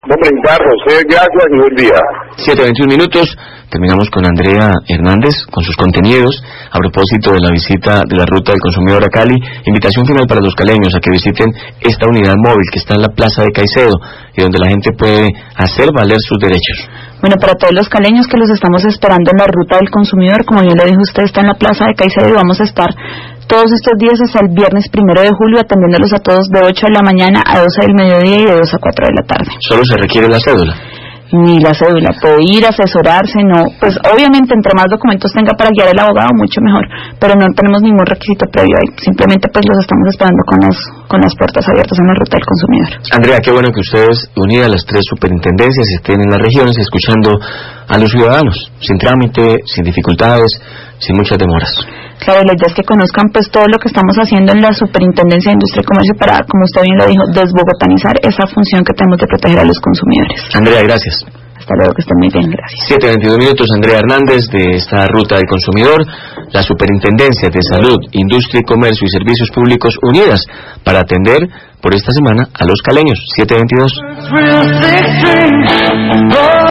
Hombre, Carlos, gracias y buen día. 7:21 minutos, terminamos con Andrea Hernández, con sus contenidos, a propósito de la visita de la Ruta del Consumidor a Cali. Invitación final para los caleños a que visiten esta unidad móvil que está en la Plaza de Caicedo y donde la gente puede hacer valer sus derechos. Bueno, para todos los caleños que los estamos esperando en la Ruta del Consumidor, como bien lo dijo usted, está en la Plaza de Caicedo y vamos a estar todos estos días hasta el viernes 1 de julio atendiéndolos a todos de 8 de la mañana a 12 del mediodía y de 2 a 4 de la tarde. ¿Solo se requiere la cédula? Ni la cédula, puede ir, asesorarse, no, pues obviamente entre más documentos tenga para guiar el abogado, mucho mejor, pero no tenemos ningún requisito previo ahí, simplemente pues los estamos esperando con las puertas abiertas en la Ruta del Consumidor. Andrea, qué bueno que ustedes, unidas las tres superintendencias, estén en las regiones escuchando a los ciudadanos, sin trámite, sin dificultades, sin muchas demoras. Claro, la idea es que conozcan pues todo lo que estamos haciendo en la Superintendencia de Industria y Comercio para, como usted bien lo dijo, desbogotanizar esa función que tenemos de proteger a los consumidores. Andrea, gracias. Hasta luego, que estén muy bien, gracias. 7:22 minutos, Andrea Hernández, de esta Ruta del Consumidor, la Superintendencia de Salud, Industria y Comercio y Servicios Públicos unidas para atender por esta semana a los caleños. 7:22.